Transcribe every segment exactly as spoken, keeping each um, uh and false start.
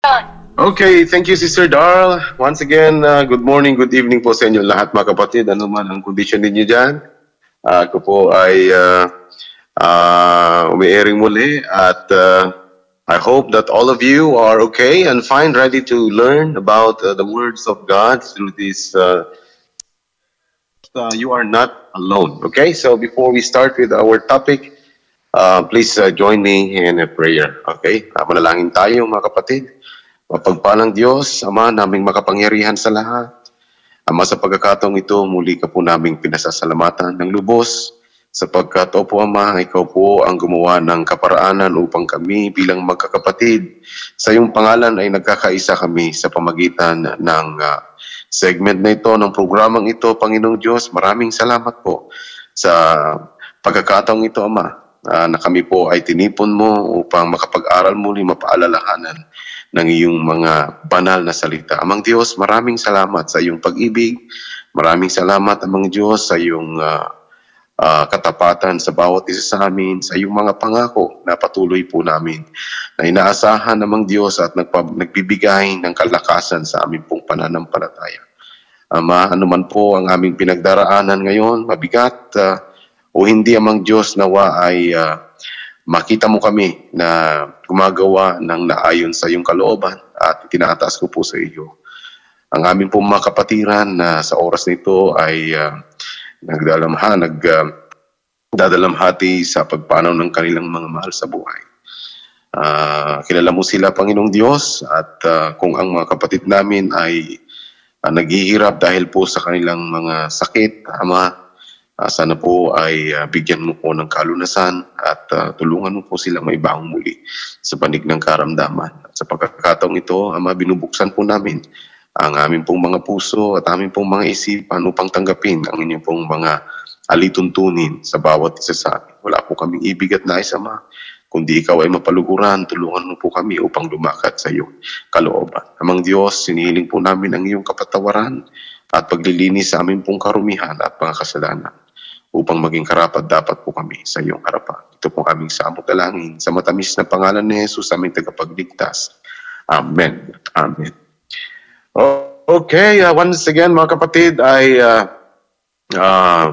Okay, thank you Sister Darl. Once again, uh, good morning, good evening po sa inyo lahat mga kapatid. Ano man ang kondisyon ninyo dyan. Uh, ako po ay uh, uh, umi-airing muli at uh, I hope that all of you are okay and fine, ready to learn about uh, the words of God through this. Uh, uh, you are not alone. Okay, so before we start with our topic, uh, please uh, join me in a prayer. Okay, uh, manalangin tayo mga kapatid. Mapagpalang Diyos, Ama naming makapangyarihan sa lahat. Ama, sa pagkakataong ito, muli ka po naming pinasasalamatan ng lubos, sapagkat, Opo Ama, Ikaw po ang gumawa ng kaparaanan upang kami bilang magkakapatid. Sa iyong pangalan ay nagkakaisa kami sa pamagitan ng uh, segment na ito, ng programang ito, Panginoong Diyos. Maraming salamat po sa pagkakataong ito, Ama, uh, na kami po ay tinipon mo upang makapag-aral muli, mapaalalahanan ng iyong mga banal na salita. Amang Diyos, maraming salamat sa iyong pag-ibig. Maraming salamat, Amang Diyos, sa iyong uh, uh, katapatan sa bawat isa sa amin, sa iyong mga pangako na patuloy po namin, na inaasahan, Amang Diyos, at nagpa- nagbibigay ng kalakasan sa aming pong pananampalataya. Ama, anuman po ang aming pinagdaraanan ngayon, mabigat uh, o hindi, Amang Diyos, nawa ay uh, makita mo kami na gumagawa ng naayon sa iyong kalooban at tinataas ko po sa iyo ang aming pong mga kapatiran na sa oras nito ay uh, nagdalamha, nag, uh, dadalamhati sa pagpanaw ng kanilang mga mahal sa buhay. Uh, kilala mo sila, Panginoong Diyos, at uh, kung ang mga kapatid namin ay uh, naghihirap dahil po sa kanilang mga sakit, Ama, Uh, sana po ay uh, bigyan mo po ng kalunasan at uh, tulungan mo po silang maibahong muli sa panig ng karamdaman. At sa pagkakataong ito, Ama, binubuksan po namin ang aming pong mga puso at aming pong mga isipan upang tanggapin ang inyong pong mga alituntunin sa bawat isa sa amin. Wala po kaming ibig at nais, Ama, kundi ikaw ay mapaluguran, tulungan mo po kami upang lumakat sa iyong kalooban. Amang Diyos, sinihiling po namin ang iyong kapatawaran at paglilinis sa aming pong karumihan at mga kasalanan, upang maging karapat dapat po kami sa iyong harapan. Ito po aming samot dalangin sa matamis na pangalan ni Jesus, aming tagapagligtas. Amen. Amen. Okay, uh, once again mga kapatid, ay uh, uh,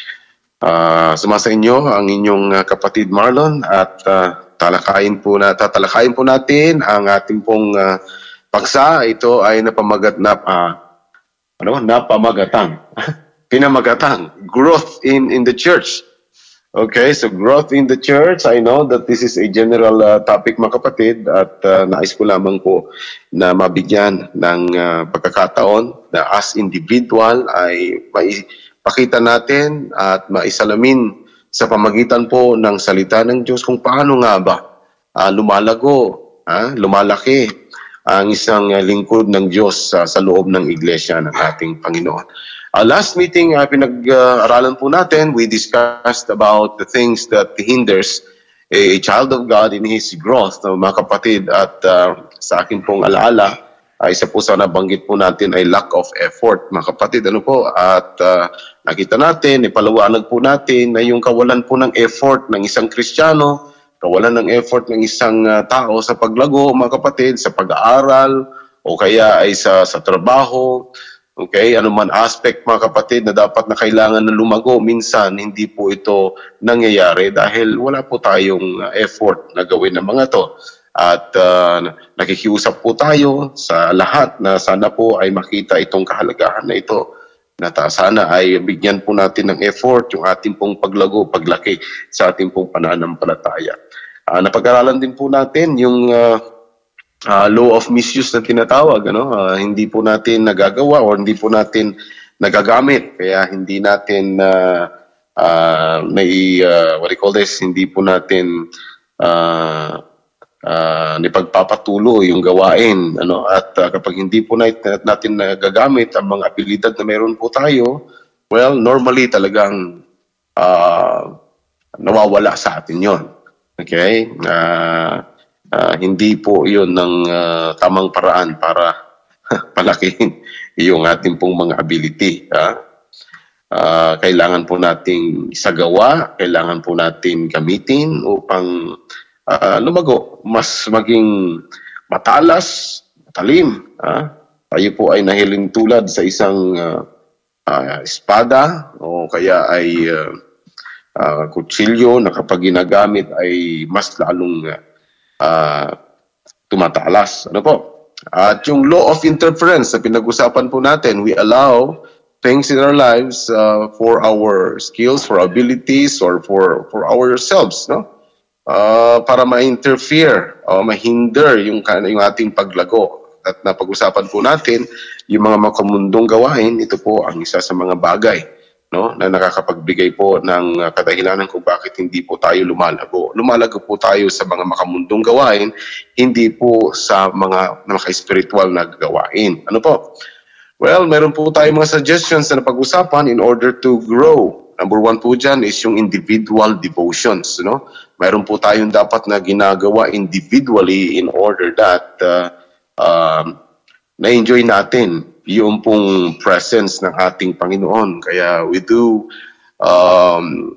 uh, sumasa inyo ang inyong uh, kapatid Marlon at uh, talakayin po na tatalakayin po natin ang ating pong uh, paksa. Ito ay napamagat na uh, ano, napamagatang pinamagatang growth in in the church. Okay, so growth in the church, I know that this is a general uh, topic mga kapatid at uh, nais ko lamang po na mabigyan ng uh, pagkakataon na as individual ay maipakita natin at maisalamin sa pamagitan po ng salita ng Diyos kung paano nga ba uh, lumalago, uh, lumalaki ang isang uh, lingkod ng Diyos uh, sa loob ng iglesia ng ating Panginoon. Uh, last meeting, uh, pinag-aralan po natin, we discussed about the things that hinders a, a child of God in his growth, no, mga kapatid. At uh, sa akin pong alaala, uh, isa po sa nabanggit po natin ay lack of effort, mga kapatid. Ano po? At uh, nakita natin, ipalawanag po natin na yung kawalan po ng effort ng isang Kristiyano, kawalan ng effort ng isang uh, tao sa paglago, mga kapatid, sa pag-aaral, o kaya ay sa, sa trabaho. Okay, ano man aspect mga kapatid na dapat na kailangan na lumago, minsan hindi po ito nangyayari dahil wala po tayong effort na gawin ng mga to. At uh, nakikiusap po tayo sa lahat na sana po ay makita itong kahalagahan na ito, na ta, sana ay bigyan po natin ng effort yung ating pong paglago, paglaki sa ating pong pananampalataya. Uh, napag-aralan din po natin yung uh, Uh, law of misuse na tinatawag, ano? Uh, hindi po natin nagagawa o hindi po natin nagagamit, kaya hindi natin uh, uh, may uh, what do you call this, hindi po natin uh, uh, nipagpapatuloy yung gawain, ano? At uh, kapag hindi po natin, natin nagagamit ang mga abilidad na meron po tayo, well, normally talagang uh, nawawala sa atin yon. Okay? Uh, Uh, hindi po yun ng uh, tamang paraan para palakihin yung ating pong mga ability. Ha? Uh, kailangan po nating isagawa, kailangan po natin gamitin upang uh, lumago, mas maging matalas, matalim. Ah? Tayo po ay nahiling tulad sa isang uh, uh, espada o kaya ay uh, uh, kutsilyo na kapag ginagamit ay mas lalong uh, tumatalas. Ano po? At yung law of interference na pinag-usapan po natin, we allow things in our lives uh, for our skills, for abilities, or for for ourselves, no? Uh, para ma-interfere o mahinder yung, yung ating paglago. At napag-usapan po natin yung mga makamundong gawain, ito po ang isa sa mga bagay, no, na nakakapagbigay po ng uh, kadahilanan kung bakit hindi po tayo lumalago. Lumalago po tayo sa mga makamundong gawain, hindi po sa mga maka-spiritual na gawain. Ano po? Well, meron po tayo mga suggestions na napag-usapan in order to grow. Number one po dyan is yung individual devotions. No? Meron po tayong dapat na ginagawa individually in order that uh, uh, na-enjoy natin yung pong presence ng ating Panginoon. Kaya we do um,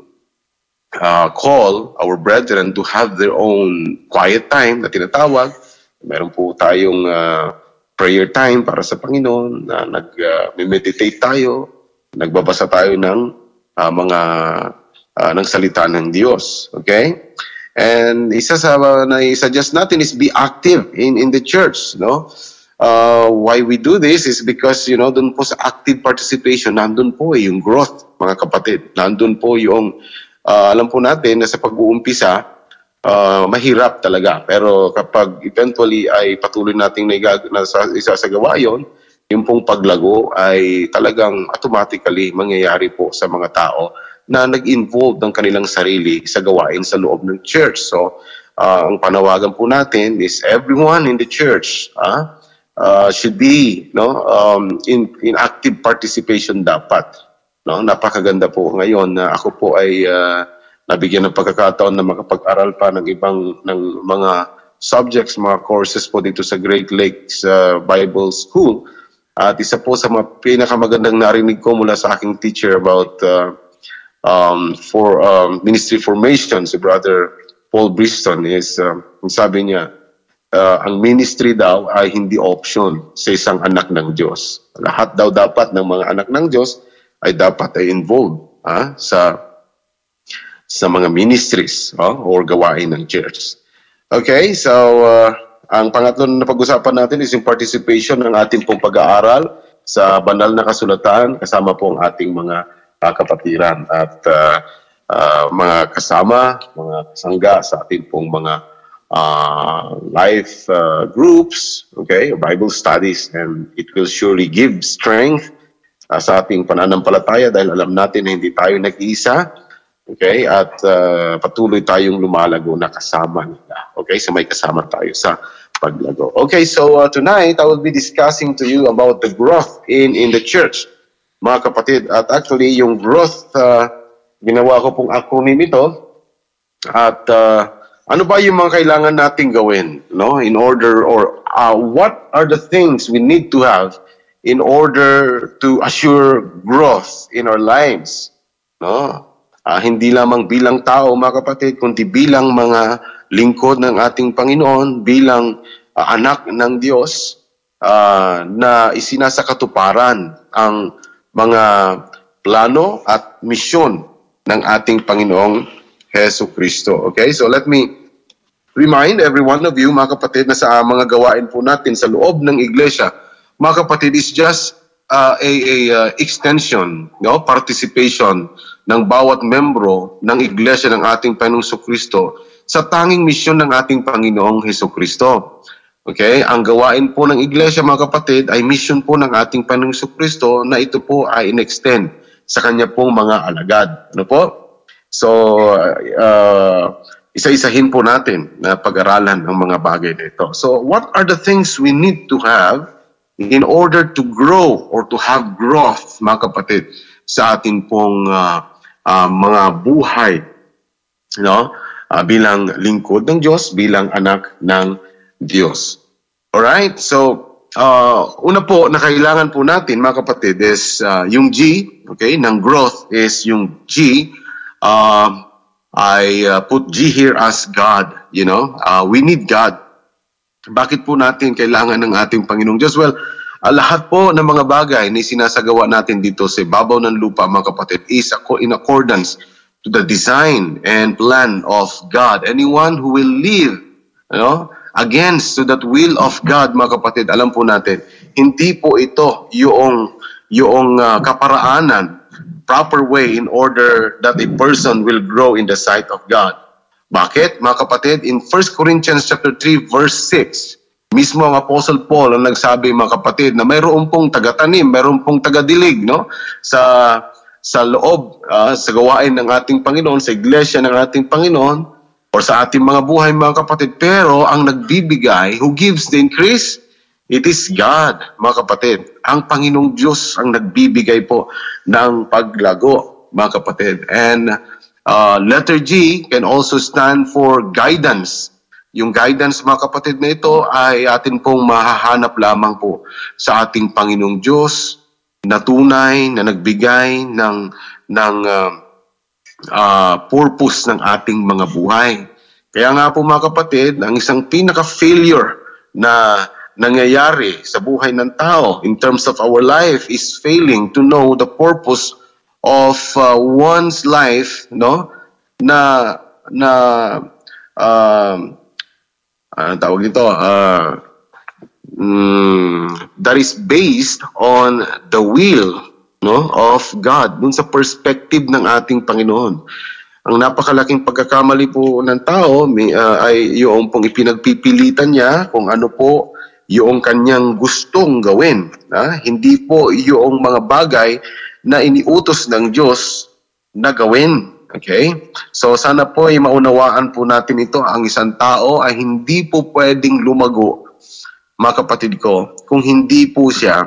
uh, call our brethren to have their own quiet time na tinatawag. Meron po tayong uh, prayer time para sa Panginoon na nag-meditate uh, tayo, nagbabasa tayo ng uh, mga uh, ng salita ng Diyos. Okay? And isa sa uh, na-suggest natin is be active in in the church, no? Uh, why we do this is because, you know, doon po sa active participation, nandun po yung growth, mga kapatid. Nandun po yung, uh, alam po natin na sa pag-uumpisa, uh, mahirap talaga. Pero kapag eventually ay patuloy nating isasagawa yun, yung pong paglago ay talagang automatically mangyayari po sa mga tao na nag-involve ng kanilang sarili sa gawain sa loob ng church. So, uh, ang panawagan po natin is everyone in the church, ah, Uh, should be no um, in in active participation dapat, no. Napakaganda po ngayon na ako po ay uh, nabigyan ng pagkakataon na makapag-aral pa ng ibang ng mga subjects, mga courses po dito sa Great Lakes uh, Bible School. At isa po sa mga pinakamagandang narinig ko mula sa aking teacher about uh, um, for um, ministry formation, si Brother Paul Briston, is uh, sabi niya, Uh, ang ministry daw ay hindi option sa isang anak ng Diyos. Lahat daw dapat ng mga anak ng Diyos ay dapat ay involved ah, sa sa mga ministries oh, or gawain ng church. Okay, so uh, ang pangatlo na pag-usapan natin is yung participation ng ating pong pag-aaral sa banal na kasulatan kasama po ang ating mga uh, kapatiran at uh, uh, mga kasama, mga kasangga sa ating pong mga Uh, life uh, groups, okay, Bible studies, and it will surely give strength uh, sa ating pananampalataya dahil alam natin na hindi tayo nag-iisa, okay, at uh, patuloy tayong lumalago na kasama nila, okay, so may kasama tayo sa paglago. Okay, so uh, tonight I will be discussing to you about the growth in in the church, mga kapatid, at actually yung growth, uh, ginawa ko pong acronym ito, at uh, ano ba yung mga kailangan nating gawin, no? In order, or uh, what are the things we need to have in order to assure growth in our lives, no? Uh, hindi lamang bilang tao, mga kapatid, kundi bilang mga lingkod ng ating Panginoon, bilang uh, anak ng Diyos uh, na isinasakatuparan ang mga plano at misyon ng ating Panginoong Heso Kristo. Okay, so let me remind every one of you, mga kapatid, na sa mga gawain po natin sa loob ng iglesia, mga kapatid, is just uh, a, a uh, extension, no, participation ng bawat membro ng iglesia ng ating Panginoong Kristo sa tanging misyon ng ating Panginoong Heso Kristo. Okay, ang gawain po ng iglesia, mga kapatid, ay mission po ng ating Panginoong Kristo na ito po ay in-extend sa kanya pong mga alagad. Ano po? So, uh, isa-isahin po natin na pag-aralan ang mga bagay nito. So, what are the things we need to have in order to grow or to have growth, mga kapatid, sa ating pong uh, uh, mga buhay, no? Uh, bilang lingkod ng Diyos, bilang anak ng Diyos. Alright? So, uh, una po na kailangan po natin, mga kapatid, is uh, yung G, okay, ng growth is yung G. Uh, I uh, put G here as God, you know. Uh, we need God Bakit po natin kailangan ng ating Panginoong Diyos? Well, uh, lahat po ng mga bagay na sinasagawa natin dito sa babaw ng lupa, mga kapatid, is in accordance to the design and plan of God. Anyone who will live, you know, against to that will of God, mga kapatid, alam po natin, hindi po ito yung, yung uh, kaparaanan, proper way in order that a person will grow in the sight of God. Bakit, mga kapatid? In First Corinthians chapter three, verse six, mismo ang Apostle Paul ang nagsabi, mga kapatid, na mayroon pong taga-tanim, mayroon pong taga-dilig, no? Sa sa loob, uh, sa gawain ng ating Panginoon, sa iglesia ng ating Panginoon, o sa ating mga buhay, mga kapatid. Pero ang nagbibigay, who gives the increase, it is God, mga kapatid. Ang Panginoong Diyos ang nagbibigay po ng paglago, mga kapatid. And uh, letter G can also stand for guidance. Yung guidance, mga kapatid, na ito ay atin pong mahahanap lamang po sa ating Panginoong Diyos na tunay, na nagbigay ng, ng uh, uh, purpose ng ating mga buhay. Kaya nga po, mga kapatid, ang isang pinaka-failure na nangyayari sa buhay ng tao in terms of our life is failing to know the purpose of uh, one's life, no? Na na um uh, tawag nito uh, mm, that is based on the will, no, of God, dun sa perspective ng ating Panginoon. Ang napakalaking pagkakamali po ng tao may, uh, ay yung pong ipinagpipilitan niya kung ano po yung kanyang gustong gawin. Ha? Hindi po yung mga bagay na iniutos ng Diyos na gawin. Okay? So sana po ay maunawaan po natin ito. Ang isang tao ay hindi po pwedeng lumago, mga kapatid ko, kung hindi po siya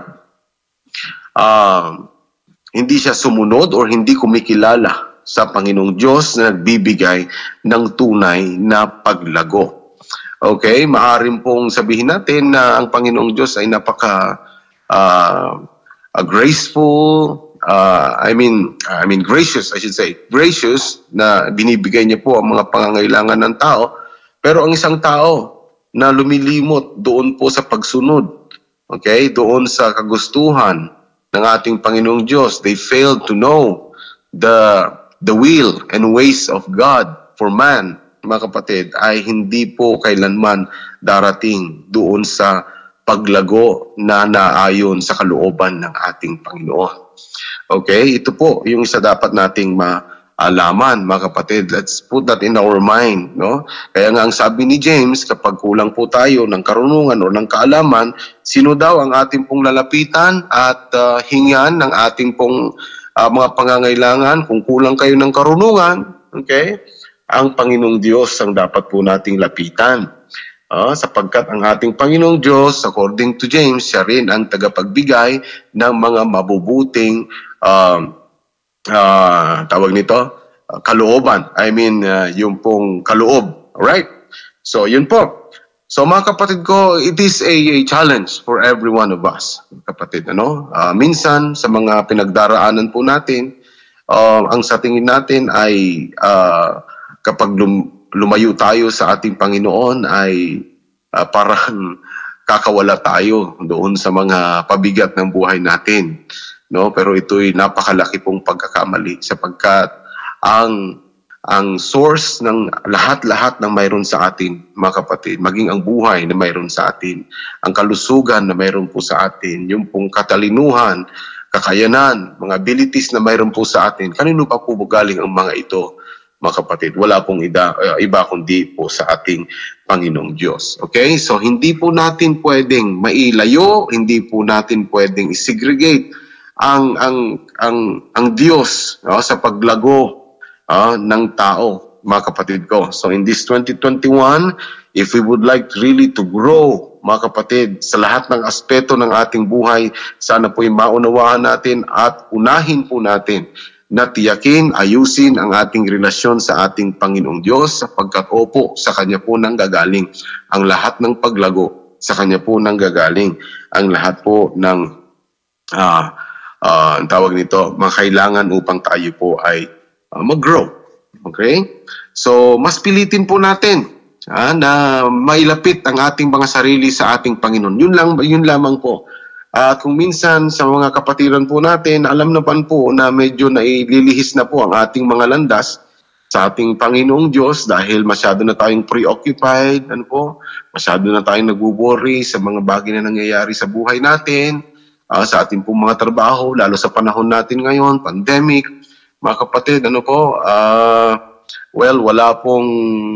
uh, hindi siya sumunod or hindi kumikilala sa Panginoong Diyos na nagbibigay ng tunay na paglago. Okay, maaaring pong sabihin natin na ang Panginoong Diyos ay napaka uh, uh, graceful, uh, I mean, I mean gracious, I should say, gracious na binibigay niya po ang mga pangangailangan ng tao. Pero ang isang tao na lumilimot doon po sa pagsunod, okay, doon sa kagustuhan ng ating Panginoong Diyos, they failed to know the the will and ways of God for man, mga kapatid, ay hindi po kailanman darating doon sa paglago na naayon sa kalooban ng ating Panginoon. Okay, ito po yung isa dapat nating maalaman, mga kapatid. Let's put that in our mind, no? Kaya nga ang sabi ni James, kapag kulang po tayo ng karunungan o ng kaalaman, sino daw ang ating pong lalapitan at uh, hingan ng ating pong uh, mga pangangailangan? Kung kulang kayo ng karunungan, okay, ang Panginoong Diyos ang dapat po nating lapitan. Uh, sapagkat ang ating Panginoong Diyos, according to James, siya rin ang tagapagbigay ng mga mabubuting uh, uh, tawag nito, uh, kalooban. I mean, uh, yung pong kaloob. Alright? So, yun po. So, mga kapatid ko, it is a, a challenge for every one of us. Kapatid, ano? Uh, minsan, sa mga pinagdaraanan po natin, uh, ang sa tingin natin ay uh, kapag lum- lumayo tayo sa ating Panginoon ay uh, parang kakawala tayo doon sa mga pabigat ng buhay natin, no? Pero ito'y napakalaki pong pagkakamali sapagkat ang ang source ng lahat-lahat ng mayroon sa atin, mga kapatid, maging ang buhay na mayroon sa atin, ang kalusugan na mayroon po sa atin, yung pong katalinuhan, kakayanan, mga abilities na mayroon po sa atin, kanino pa po galing ang mga ito? Mga kapatid, wala pong ida, uh, iba kundi po sa ating Panginoong Diyos. Okay? So, hindi po natin pwedeng mailayo, hindi po natin pwedeng isegregate ang ang ang ang Diyos uh, sa paglago uh, ng tao, mga kapatid ko. So, in this twenty twenty-one, if we would like really to grow, mga kapatid, sa lahat ng aspeto ng ating buhay, sana po'y maunawaan natin at unahin po natin na tiyakin, ayusin ang ating relasyon sa ating Panginoong Diyos sapagkat opo, sa Kanya po nang gagaling ang lahat ng paglago, sa Kanya po nang gagaling ang lahat po ng uh, uh, ang tawag nito, mga kailangan upang tayo po ay uh, mag-grow. Okay? So, mas pilitin po natin ah, na mailapit ang ating mga sarili sa ating Panginoon. Yun lang, yun lamang po. At kung minsan sa mga kapatiran po natin, alam naman po na medyo naililihis na po ang ating mga landas sa ating Panginoong Diyos dahil masyado na tayong preoccupied, ano po, masyado na tayong nagwo-worry sa mga bagay na nangyayari sa buhay natin, ah, sa ating pong mga trabaho, lalo sa panahon natin ngayon, pandemic. Mga kapatid, ano po, ah, well, wala pong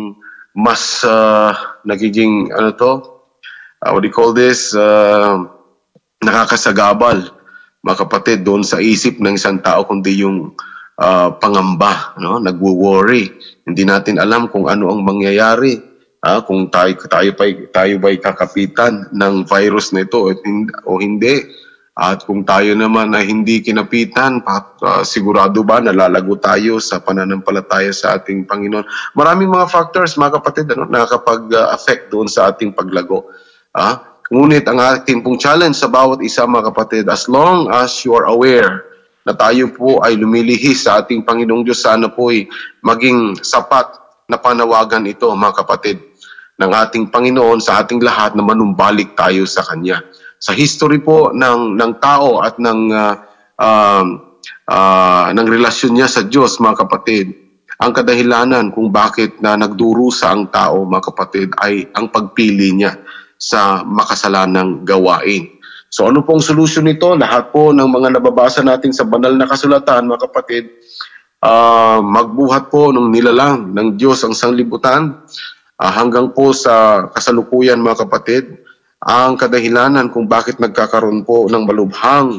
mas ah, nagiging, ano to, ah, what do you call this, uh, nakakasagabal, mga kapatid, doon sa isip ng isang tao kundi yung ah, pangamba, no? Nagwo-worry. Hindi natin alam kung ano ang mangyayari, ah, kung tayo tayo pa tayo ba'y kakapitan ng virus na ito o hin- o hindi. At kung tayo naman ay hindi kinapitan, pa, ah, sigurado ba nalalago tayo sa pananampalataya sa ating Panginoon? Maraming mga factors, mga kapatid, ano, nakakapag-affect doon sa ating paglago. Ah, ngunit ang ating pong challenge sa bawat isa, mga kapatid, as long as you are aware na tayo po ay lumilihis sa ating Panginoong Diyos, sana po ay maging sapat na panawagan ito, mga kapatid, ng ating Panginoon sa ating lahat na manumbalik tayo sa Kanya. Sa history po ng, ng tao at ng, uh, uh, uh, ng relasyon niya sa Diyos, mga kapatid, ang kadahilanan kung bakit na nagdurusa ang tao, mga kapatid, ay ang pagpili niya sa makasalanang gawain. So ano pong solusyon nito? Lahat po ng mga nababasa natin sa banal na kasulatan, mga kapatid, uh, magbuhat po ng nilalang ng Diyos ang sanglibutan uh, hanggang po sa kasalukuyan, mga kapatid, ang kadahilanan kung bakit nagkakaroon po ng malubhang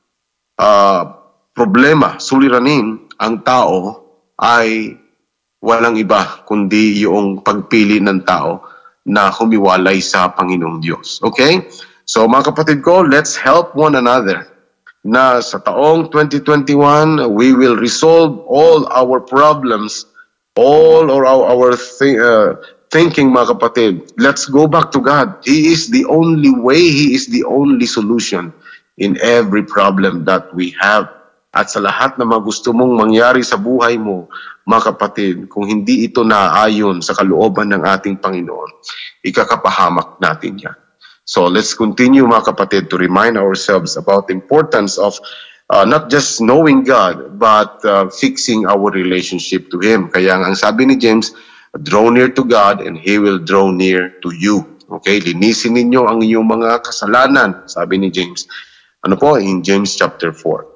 uh, problema, suliranin ang tao ay walang iba kundi yung pagpili ng tao na humiwalay sa Panginoong Diyos. Okay? So mga kapatid ko, let's help one another na sa taong twenty twenty-one, we will resolve all our problems, all or our, our th- uh, thinking, mga kapatid. Let's go back to God. He is the only way, He is the only solution in every problem that we have. At sa lahat na mga gusto mong mangyari sa buhay mo, mga kapatid, kung hindi ito naayon sa kalooban ng ating Panginoon, ikakapahamak natin yan. So let's continue, mga kapatid, to remind ourselves about the importance of uh, not just knowing God, but uh, fixing our relationship to Him. Kaya ang sabi ni James, draw near to God and He will draw near to you. Okay, linisin ninyo ang inyong mga kasalanan, sabi ni James. Ano po? In James chapter four.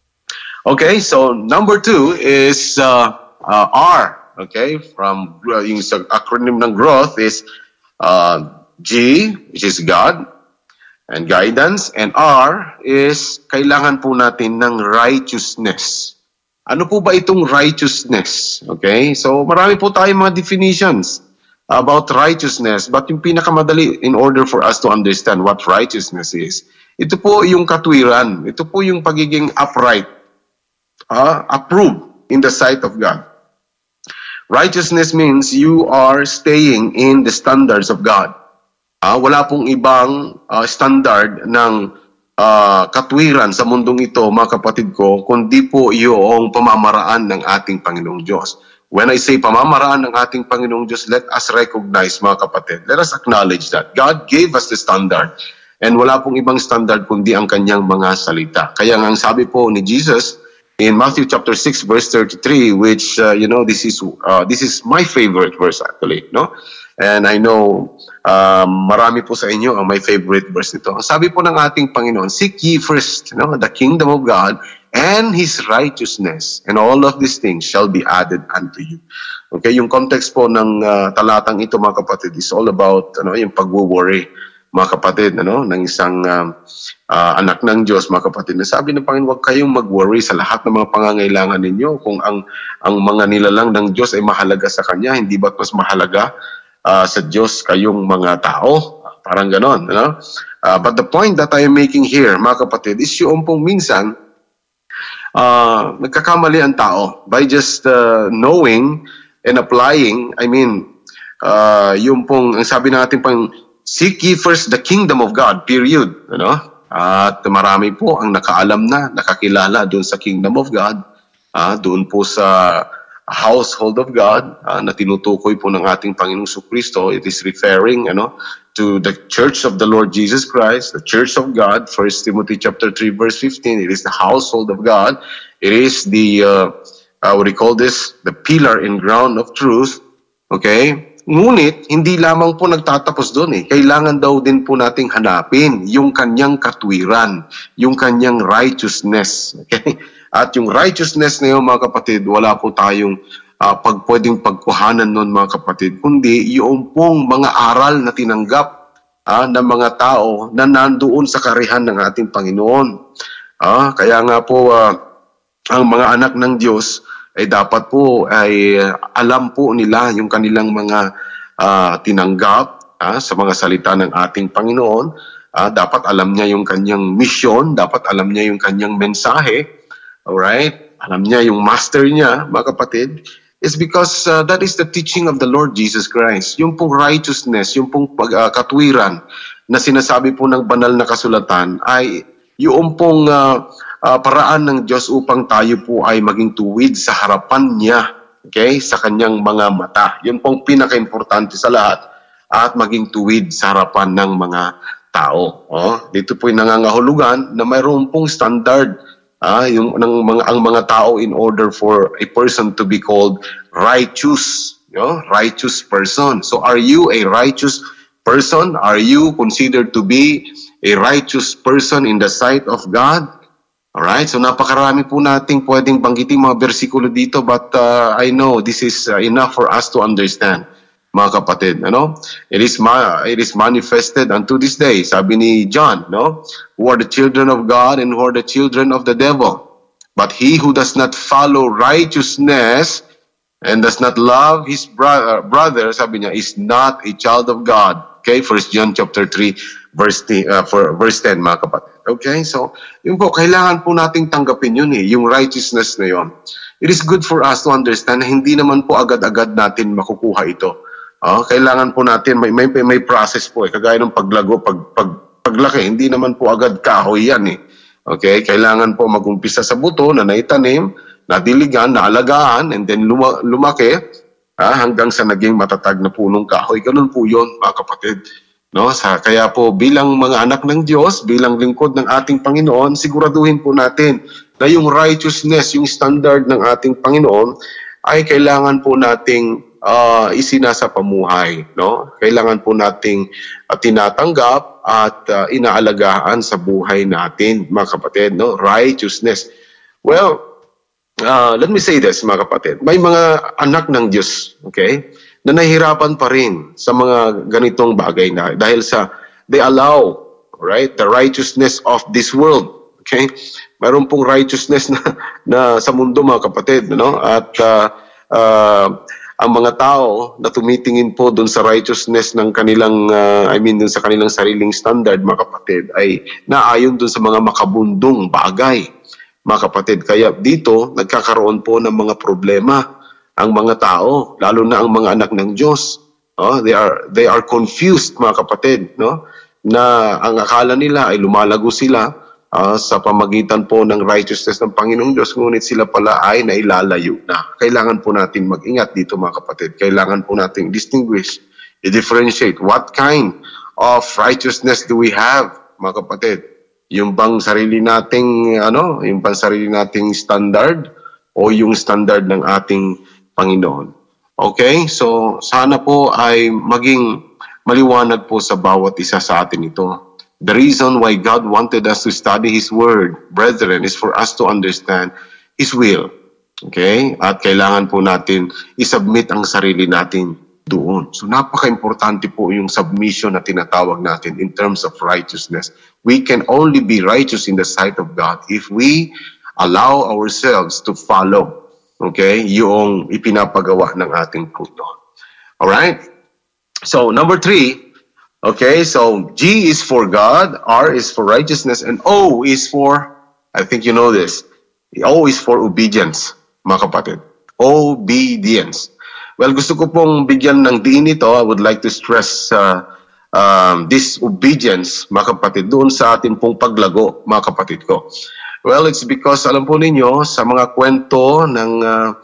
Okay, so number two is uh, uh, R. Okay, from uh, yung acronym ng growth is uh, G, which is God, and guidance, and R is kailangan po natin ng righteousness. Ano po ba itong righteousness? Okay? So marami po tayong mga definitions about righteousness, but yung pinakamadali in order for us to understand what righteousness is, ito po yung katwiran. Ito po yung pagiging upright, uh, approved in the sight of God. Righteousness means you are staying in the standards of God. Uh, wala pong ibang uh, standard ng uh, katwiran sa mundong ito, mga kapatid ko, kundi po yung pamamaraan ng ating Panginoong Diyos. When I say pamamaraan ng ating Panginoong Diyos, let us recognize, mga kapatid, let us acknowledge that God gave us the standard and wala pong ibang standard kundi ang kanyang mga salita. Kaya nga ang sabi po ni Jesus in Matthew chapter six verse thirty-three, which uh, you know, this is uh, this is my favorite verse actually, no? And I know um, marami po sa inyo ang my favorite verse nito. Ang sabi po ng ating Panginoon, seek ye first, no, the kingdom of God and His righteousness, and all of these things shall be added unto you. Okay, yung context po ng uh, talatang ito, mga kapatid, is all about ano, yung pag-worry, mga kapatid, ano, ng isang uh, uh, anak ng Diyos, mga kapatid. Nasabi ng Panginoon, huwag kayong mag-worry sa lahat ng mga pangangailangan ninyo. Kung ang ang mga nilalang ng Diyos ay mahalaga sa Kanya, hindi ba't mas mahalaga Uh, sa Diyos kayong mga tao? Parang ganon. You know? uh, but the point that I am making here, mga kapatid, is yung pong minsan, uh, nagkakamali ang tao by just uh, knowing and applying. I mean, uh, yung pong, ang sabi natin pang, seek ye first the kingdom of God, period. You know? At marami po ang nakaalam na, nakakilala doon sa kingdom of God, uh, doon po sa household of God uh, na tinutukoy po ng ating Panginoong Kristo. It is referring ano, to the church of the Lord Jesus Christ, the church of God. First Timothy chapter three verse fifteen, it is the household of God. It is the, uh, uh, what do you call this? The pillar and ground of truth. Okay? Ngunit, hindi lamang po nagtatapos doon eh. Kailangan daw din po nating hanapin yung kanyang katwiran, yung kanyang righteousness. Okay? At yung righteousness na yun, mga kapatid, wala po tayong uh, pag, pwedeng pagkuhanan nun, mga kapatid, kundi yung pong mga aral na tinanggap uh, ng mga tao na nandoon sa karihan ng ating Panginoon. Uh, kaya nga po, uh, ang mga anak ng Diyos, ay dapat po ay alam po nila yung kanilang mga uh, tinanggap uh, sa mga salita ng ating Panginoon. Uh, dapat alam niya yung kanyang mission, dapat alam niya yung kanyang mensahe. Alright? Alam niya yung master niya, mga kapatid. It's because uh, that is the teaching of the Lord Jesus Christ. Yung pong righteousness, yung pong pag, uh, katwiran na sinasabi po ng banal na kasulatan ay yung pong uh, uh, paraan ng Diyos upang tayo po ay maging tuwid sa harapan niya, okay, sa kanyang mga mata. Yun pong pinaka-importante sa lahat, at maging tuwid sa harapan ng mga tao. Oh, dito po yung nangangahulugan na mayroon pong standard ah, yung, ng mga, ang mga tao in order for a person to be called righteous. You know, righteous person. So are you a righteous person? Are you considered to be a righteous person in the sight of God? Alright, so napakarami po nating pwedeng banggitin mga bersikulo dito, but uh, I know this is uh, enough for us to understand, mga kapatid. Ano? It is ma it is manifested unto this day, sabi ni John, no? Who are the children of God and who are the children of the devil. But he who does not follow righteousness and does not love his brother, brother, sabi niya, is not a child of God. Okay, First John chapter three, verse uh, for verse ten, mga kapatid. Okay, so yun po, kailangan po nating tanggapin yun eh, yung righteousness na yun. It is good for us to understand na hindi naman po agad-agad natin makukuha ito. Uh, kailangan po natin, may, may, may process po eh, kagaya ng paglago, pag, pag, paglaki, hindi naman po agad kahoy yan eh. Okay, kailangan po mag-umpisa sa buto na naitanim, nadiligan, naalagaan, and then luma, lumaki, ah, hanggang sa naging matatag na punong kahoy. Ganun po yun, mga kapatid. No? Sa, kaya po, bilang mga anak ng Diyos, bilang lingkod ng ating Panginoon, siguraduhin po natin na yung righteousness, yung standard ng ating Panginoon, ay kailangan po nating uh, isinasa pamuhay. No? Kailangan po nating uh, tinatanggap at uh, inaalagaan sa buhay natin, mga kapatid. No? Righteousness. Well, Uh, let me say this, mga kapatid. May mga anak ng Diyos, okay, na nahihirapan pa rin sa mga ganitong bagay na dahil sa they allow, right, the righteousness of this world, okay? Mayroon pong righteousness na, na sa mundo, mga kapatid, no? At uh, uh, ang mga tao na tumitingin po doon sa righteousness ng kanilang, uh, I mean, doon sa kanilang sariling standard, mga kapatid, ay naayon doon sa mga makabundong bagay, mga kapatid. Kaya dito, nagkakaroon po ng mga problema ang mga tao, lalo na ang mga anak ng Diyos. Oh, they are they are confused, mga kapatid, no? Na ang akala nila ay lumalago sila uh, sa pamagitan po ng righteousness ng Panginoong Diyos, ngunit sila pala ay nailalayo na. Kailangan po natin mag-ingat dito, mga kapatid. Kailangan po natin distinguish, i-differentiate what kind of righteousness do we have, mga kapatid. Yung bang sarili nating ano, yung bang sarili nating standard o yung standard ng ating Panginoon. Okay? So sana po ay maging maliwanag po sa bawat isa sa atin ito. The reason why God wanted us to study His Word, brethren, is for us to understand His will. Okay? At kailangan po natin isubmit ang sarili natin doon. So napaka-importante po yung submission na tinatawag natin in terms of righteousness. We can only be righteous in the sight of God if we allow ourselves to follow, okay, yung ipinapagawa ng ating Panginoon. Alright? So number three, okay, so G is for God, R is for righteousness, and O is for, I think you know this, O is for obedience, mga kapatid. Obedience. Well, gusto ko pong bigyan ng diin ito. I would like to stress uh, um, this obedience, mga kapatid, doon sa ating pong paglago, mga kapatid ko. Well, it's because, alam po ninyo, sa mga kwento ng uh,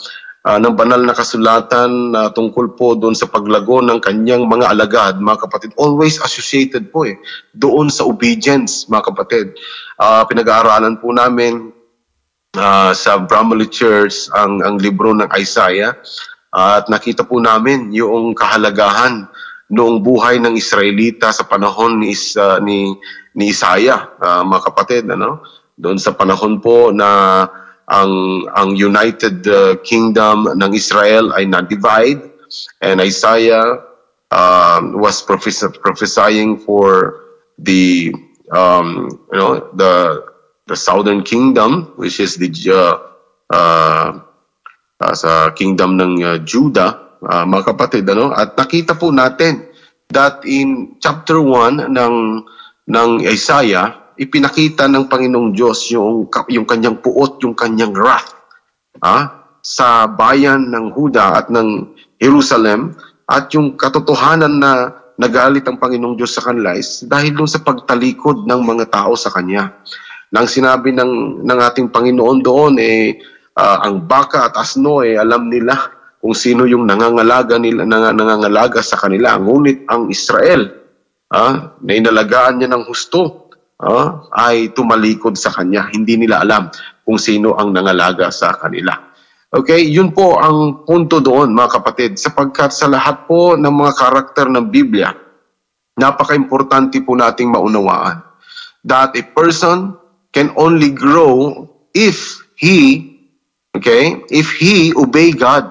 uh, ng banal na kasulatan na uh, tungkol po doon sa paglago ng kanyang mga alagad, mga kapatid, always associated po eh, doon sa obedience, mga kapatid. Uh, pinag-aaralan po namin uh, sa Bramley Church ang, ang libro ng Isaiah, uh, at nakita po namin yung kahalagahan noong buhay ng Israelita sa panahon ni, uh, ni, ni Isaiah, uh, mga kapatid, ano? Doon sa panahon po na ang ang United uh, Kingdom ng Israel ay na-divide, and Isaiah uh, was prophes- prophesying for the um, you know the the Southern Kingdom, which is the uh, uh, uh, sa kingdom ng uh, Judah, uh, mga kapatid, ano? At nakita po natin that in chapter one ng ng Isaiah, ipinakita ng Panginoong Diyos yung, yung kanyang puot, yung kanyang wrath ah, sa bayan ng Huda at ng Jerusalem, at yung katotohanan na nagalit ang Panginoong Diyos sa kanila is dahil doon sa pagtalikod ng mga tao sa Kanya. Nang sinabi ng, ng ating Panginoon doon, eh, uh, ang baka at asno, eh, alam nila kung sino yung nangangalaga, nila, nang, nangangalaga sa kanila. Ngunit ang Israel, ah, na inalagaan niya ng husto, Uh, ay tumalikod sa kanya. Hindi nila alam kung sino ang nangalaga sa kanila. Okay, yun po ang punto doon, mga kapatid, sapagkat sa lahat po ng mga karakter ng Biblia, napaka-importante po nating maunawaan that a person can only grow if he, okay, if he obey God.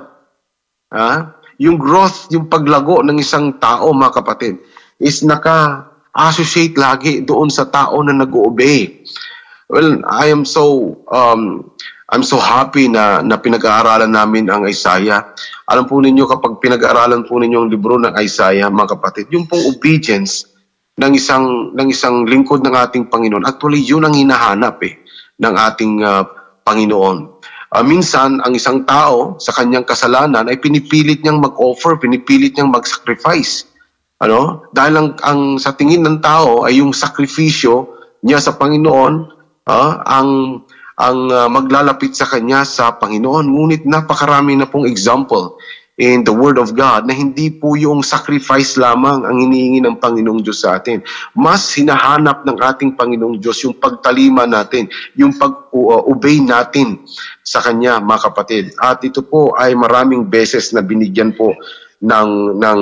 Uh, yung growth, yung paglago ng isang tao, mga kapatid, is naka associate lagi doon sa tao na nag-obey. Well, I am so um, I'm so happy na, na pinag-aaralan namin ang Isaiah. Alam po ninyo, kapag pinag-aaralan po ninyo ang libro ng Isaiah, mga kapatid, yung pong obedience ng isang ng isang lingkod ng ating Panginoon, actually yun ang hinahanap eh ng ating uh, Panginoon. Uh, minsan, ang isang tao sa kanyang kasalanan ay pinipilit niyang mag-offer, pinipilit niyang mag-sacrifice. Ano? Dahil ang, ang sa tingin ng tao ay yung sakripisyo niya sa Panginoon, ah, ang ang uh, maglalapit sa kanya sa Panginoon. Ngunit napakarami na pong example in the Word of God na hindi po yung sacrifice lamang ang hinihingi ng Panginoong Diyos sa atin. Mas hinahanap ng ating Panginoong Diyos yung pagtalima natin, yung pag-obey natin sa Kanya, mga kapatid. At ito po ay maraming beses na binigyan po ng ng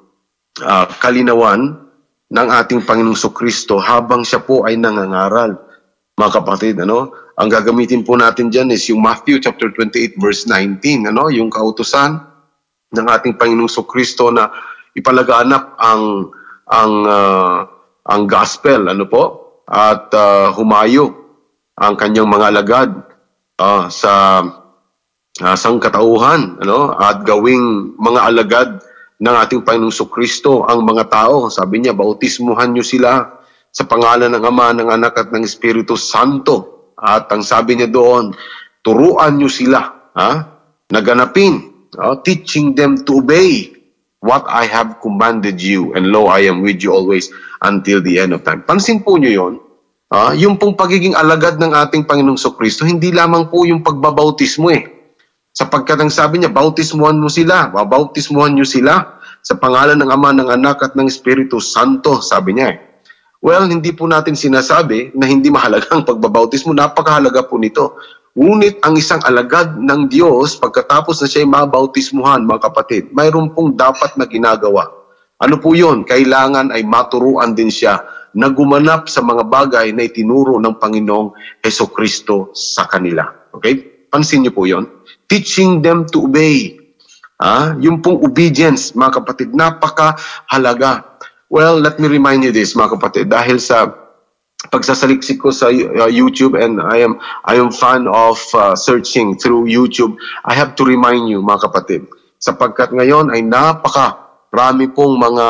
Uh, kalinawan ng ating Panginoong Kristo habang siya po ay nangangaral, mga kapatid, ano? Ang gagamitin po natin diyan is yung Matthew chapter twenty-eight verse nineteen, ano? Yung kautusan ng ating Panginoong Kristo na ipalaganap ang ang uh, ang gospel, ano po? At uh, humayo ang kanyang mga alagad uh, sa uh, sangkatauhan, ano? At gawing mga alagad ng ating Panginoong Kristo ang mga tao. Sabi niya, bautismuhan niyo sila sa pangalan ng Ama, ng Anak at ng Espiritu Santo. At ang sabi niya doon, turuan niyo sila, ha? Naganapin, uh, teaching them to obey what I have commanded you. And lo, I am with you always until the end of time. Pansin po niyo yun, uh, yung pong pagiging alagad ng ating Panginoong Kristo, hindi lamang po yung pagbabautismo eh. Sapagkat ang sabi niya, bautismuhan mo sila, babautismuhan niyo sila sa pangalan ng Ama, ng Anak at ng Espiritu Santo, sabi niya eh. Well, hindi po natin sinasabi na hindi mahalaga ang pagbabautismo, napakahalaga po nito. Ngunit ang isang alagad ng Diyos, pagkatapos na siya ay mabautismuhan, mga kapatid, mayroon pong dapat na ginagawa. Ano po yun? Kailangan ay maturuan din siya na gumanap sa mga bagay na itinuro ng Panginoong Hesukristo sa kanila. Okay? Pansin niyo po yun? Teaching them to obey. Ah, yung pong obedience, mga kapatid, napakahalaga. Well, let me remind you this, mga kapatid, dahil sa pagsasaliksik ko sa uh, YouTube, and I am I am fan of uh, searching through YouTube, I have to remind you, mga kapatid, sapagkat ngayon ay napakarami pong mga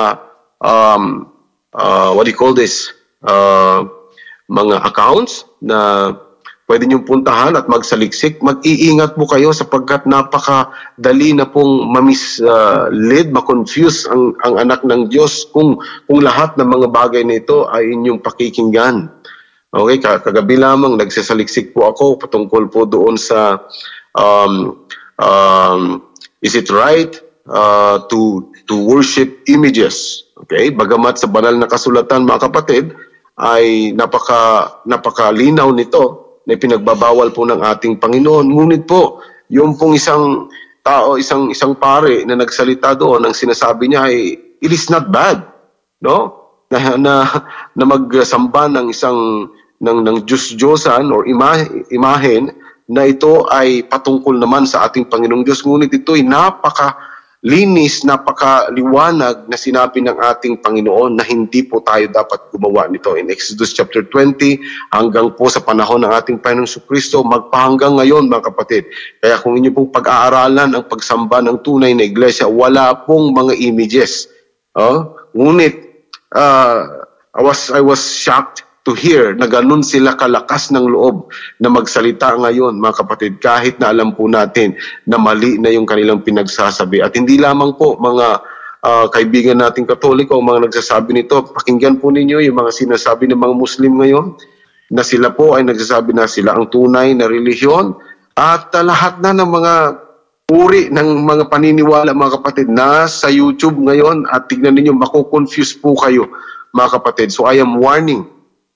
um, uh, what do you call this? Uh, mga accounts na pwede niyong puntahan at magsaliksik. Mag-iingat po kayo sapagkat napakadali na pong mamisled, uh, makonfuse ang, ang anak ng Diyos kung, kung lahat ng mga bagay na ito ay inyong pakikinggan. Okay, kagabi lamang nagsasaliksik po ako patungkol po doon sa um, um, is it right uh, to to worship images? Okay, bagamat sa banal na kasulatan mga kapatid ay napaka napakalinaw nito na pinagbabawal po ng ating Panginoon. Ngunit po, yung pong isang tao, isang isang pare na nagsalita doon, ang sinasabi niya ay it is not bad, no? Na na, na magsamba ng isang ng ng Diyos-Diyosan or imahe, imahen na ito ay patungkol naman sa ating Panginoong Diyos. Ngunit ito ay napakalinis, napakaliwanag na sinabi ng ating Panginoon na hindi po tayo dapat gumawa nito. In Exodus chapter twenty, hanggang po sa panahon ng ating Panginoong Kristo, magpahanggang ngayon mga kapatid. Kaya kung inyo pong pag-aaralan ang pagsamba ng tunay na iglesia, wala pong mga images. Oh? Ngunit, uh, I was, I was shocked to hear na ganun sila kalakas ng loob na magsalita ngayon, mga kapatid, kahit na alam po natin na mali na yung kanilang pinagsasabi. At hindi lamang po mga uh, kaibigan nating Katoliko, mga nagsasabi nito, pakinggan po ninyo yung mga sinasabi ng mga Muslim ngayon, na sila po ay nagsasabi na sila ang tunay na relihiyon, at uh, lahat na ng mga uri ng mga paniniwala, mga kapatid, na sa YouTube ngayon, at tignan ninyo, mako-confuse po kayo, mga kapatid. So I am warning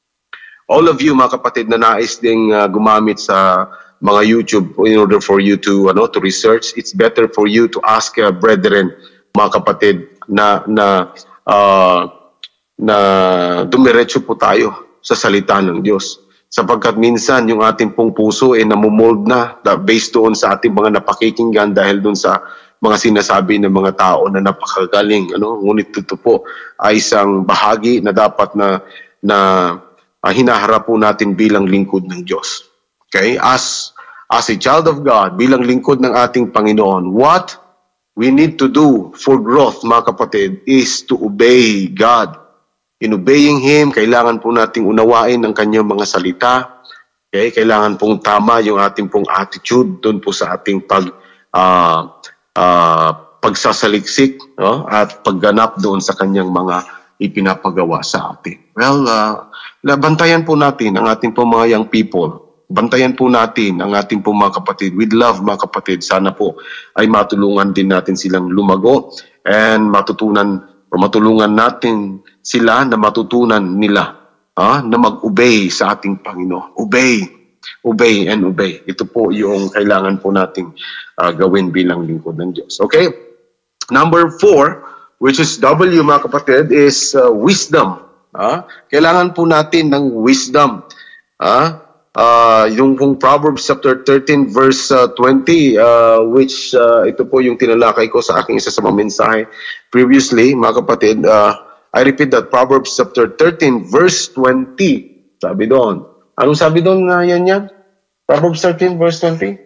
all of you mga kapatid na nais ding uh, gumamit sa mga YouTube in order for you to ano to research. It's better for you to ask uh, brethren, mga kapatid, na na uh, na dumiretso po tayo sa salita ng Diyos. Sapagkat minsan yung ating pong puso ay eh, namumold na based doon sa ating mga napakikinggan dahil doon sa mga sinasabi ng mga tao na napakagaling. Ano? Ngunit ito po ay isang bahagi na dapat na na Uh, hinaharap po natin bilang lingkod ng Diyos. Okay? As, as a child of God, bilang lingkod ng ating Panginoon, what we need to do for growth, mga kapatid, is to obey God. In obeying Him, kailangan po nating unawain ang kanyang mga salita. Okay? Kailangan pong tama yung ating pong attitude doon po sa ating pag, uh, uh, pagsasaliksik, no? At pagganap doon sa kanyang mga ipinapagawa sa atin. Well, uh, bantayan po natin ang ating po mga young people. Bantayan po natin ang ating po mga kapatid. With love, mga kapatid, sana po ay matulungan din natin silang lumago and matutunan o matulungan natin sila na matutunan nila ah, na mag-obey sa ating Panginoon. Obey, obey and obey. Ito po yung kailangan po nating uh, gawin bilang lingkod ng Diyos. Okay? Number four, which is W, mga kapatid, is uh, wisdom. Ah, kailangan po natin ng wisdom. Ah, uh, yung pong Proverbs chapter thirteen verse uh, twenty, uh, which uh, ito po yung tinalakay ko sa aking isa sa mga mensahe previously, mga kapatid. Uh, I repeat that, Proverbs chapter thirteen verse twenty. Sabi doon. Anong sabi doon na uh, yan yan? Proverbs thirteen verse twenty.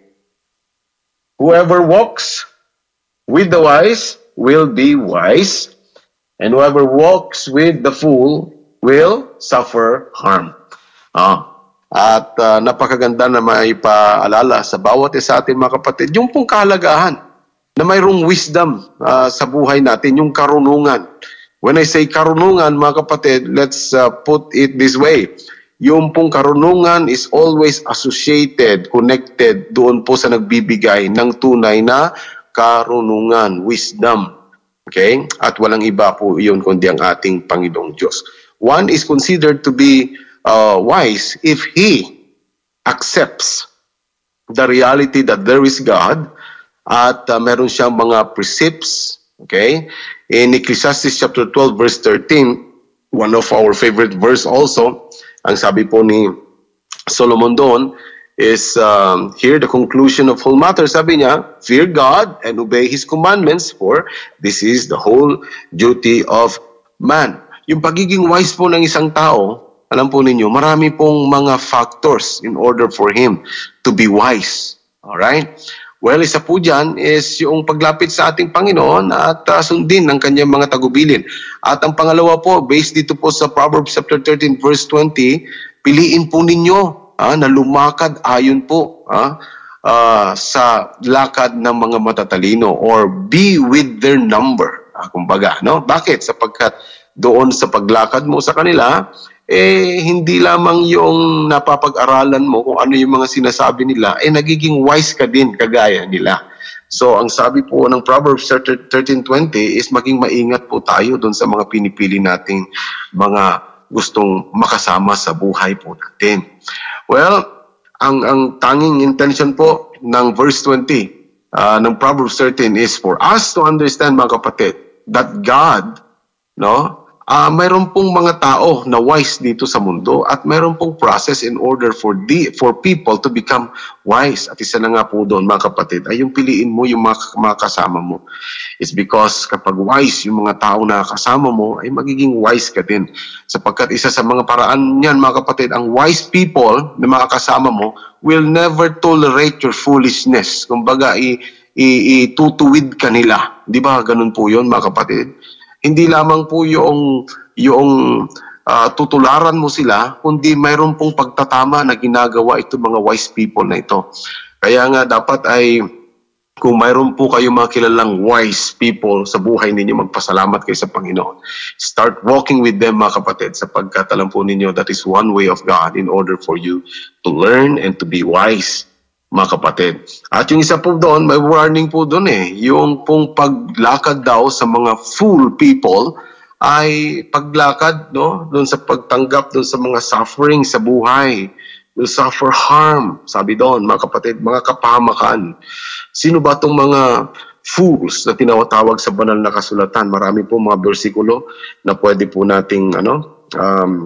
Whoever walks with the wise will be wise, and whoever walks with the fool will suffer harm. Ah, at uh, napakaganda na may paalala sa bawat isa atin, mga kapatid, yung pong kahalagahan na mayroong wisdom uh, sa buhay natin, yung karunungan. When I say karunungan, mga kapatid, let's uh, put it this way. Yung pong karunungan is always associated, connected doon po sa nagbibigay ng tunay na karunungan, wisdom. Okay? At walang iba po iyon kundi ang ating Panginoong Diyos. One is considered to be uh, wise if he accepts the reality that there is God at uh, meron siyang mga precepts. Okay? In Ecclesiastes chapter twelve verse thirteen, one of our favorite verse also, ang sabi po ni Solomon doon, is um, here the conclusion of whole matter. Sabi niya, fear God and obey His commandments, for this is the whole duty of man. Yung pagiging wise po ng isang tao, alam po ninyo, marami pong mga factors in order for him to be wise. Alright? Well, isa po dyan is yung paglapit sa ating Panginoon at uh, sundin ang kanyang mga tagubilin. At ang pangalawa po, based dito po sa Proverbs chapter thirteen verse twenty, piliin po ninyo ah, na lumakad ayon po ah, uh, sa lakad ng mga matatalino, or be with their number. Ah, kumbaga, no? Bakit? Sapagkat doon sa paglakad mo sa kanila, eh hindi lamang yung napapag-aralan mo kung ano yung mga sinasabi nila, eh nagiging wise ka din kagaya nila. So ang sabi po ng Proverbs thirteen twenty is maging maingat po tayo doon sa mga pinipili nating mga gustong makasama sa buhay po natin. Well, ang ang tanging intention po ng verse twenty uh, ng Proverbs thirteen is for us to understand, mga kapatid, that God, no, uh, mayroon pong mga tao na wise dito sa mundo at mayroon pong process in order for the for people to become wise. At isa na nga po doon, mga kapatid, ay yung piliin mo yung mga, mga kasama mo. It's because kapag wise yung mga tao na kasama mo, ay magiging wise ka din. Sapagkat isa sa mga paraan niyan, mga kapatid, ang wise people na mga kasama mo will never tolerate your foolishness. Kumbaga, i- i- itutuwid ka nila. Di ba? Ganun po yun, mga kapatid. Hindi lamang po yung, yung uh, tutularan mo sila, kundi mayroon pong pagtatama na ginagawa itong mga wise people na ito. Kaya nga dapat ay, kung mayroon po kayong mga kilalang wise people sa buhay ninyo, magpasalamat kayo sa Panginoon. Start walking with them, mga kapatid, sapagkat alam po ninyo, that is one way of God in order for you to learn and to be wise, mga kapatid. At yung isa po doon, may warning po doon eh. Yung pong paglakad daw sa mga fool people ay paglakad, no, doon sa pagtanggap doon sa mga suffering sa buhay. Will suffer harm, sabi doon, mga kapatid, mga kapahamakan. Sino ba itong mga fools na tinawatawag sa banal na kasulatan? Marami po mga bersikulo na pwede po nating ano, um,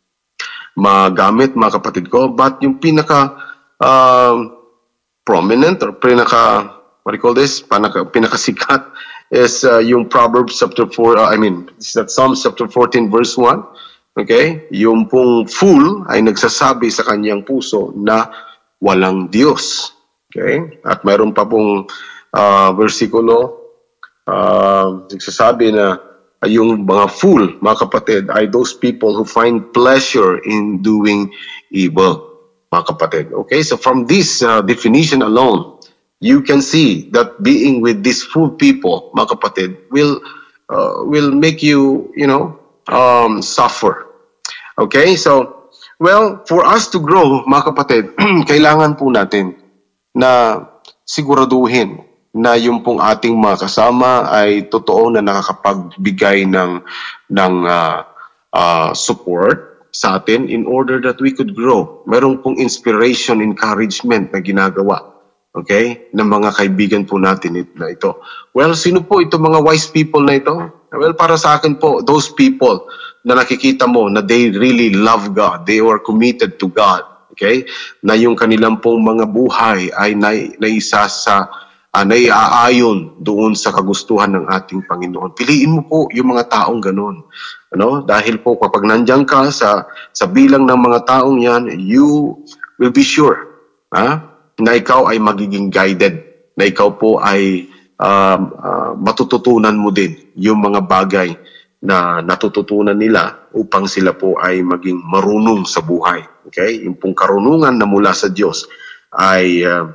magamit, mga kapatid ko. But yung pinaka um, prominent or pinaka, what do you call this? Pinaka, pinakasikat is uh, yung Proverbs chapter four, uh, I mean, is that Psalms chapter fourteen verse one. Okay? Yung pong fool ay nagsasabi sa kanyang puso na walang Diyos. Okay? At mayroon pa pong uh, versikulo uh, nagsasabi na uh, yung mga fool, mga kapatid, ay those people who find pleasure in doing evil, mga kapatid. Okay? So from this uh, definition alone, you can see that being with these fool people, mga kapatid, will uh, will make you, you know, um, suffer. Okay? So, well, for us to grow, mga kapatid, kailangan po natin na siguraduhin na yung pong ating mga kasama ay totoo na nakakapagbigay ng, ng uh, uh, support sa atin in order that we could grow. Meron pong inspiration, encouragement na ginagawa, okay, ng mga kaibigan po natin na ito. Well, sino po itong mga wise people na ito? Well, para sa akin po, those people na nakikita mo na they really love God, they were committed to God, okay? Na yung kanilang pong mga buhay ay naisa sa, uh, naiaayon doon sa kagustuhan ng ating Panginoon. Piliin mo po yung mga taong ganun. Ano? Dahil po kapag nandiyan ka sa, sa bilang ng mga taong yan, you will be sure ha? Na ikaw ay magiging guided, na ikaw po ay uh, uh, matututunan mo din yung mga bagay na natututunan nila upang sila po ay maging marunong sa buhay. Okay? Yung pong karunungan na mula sa Diyos ay uh,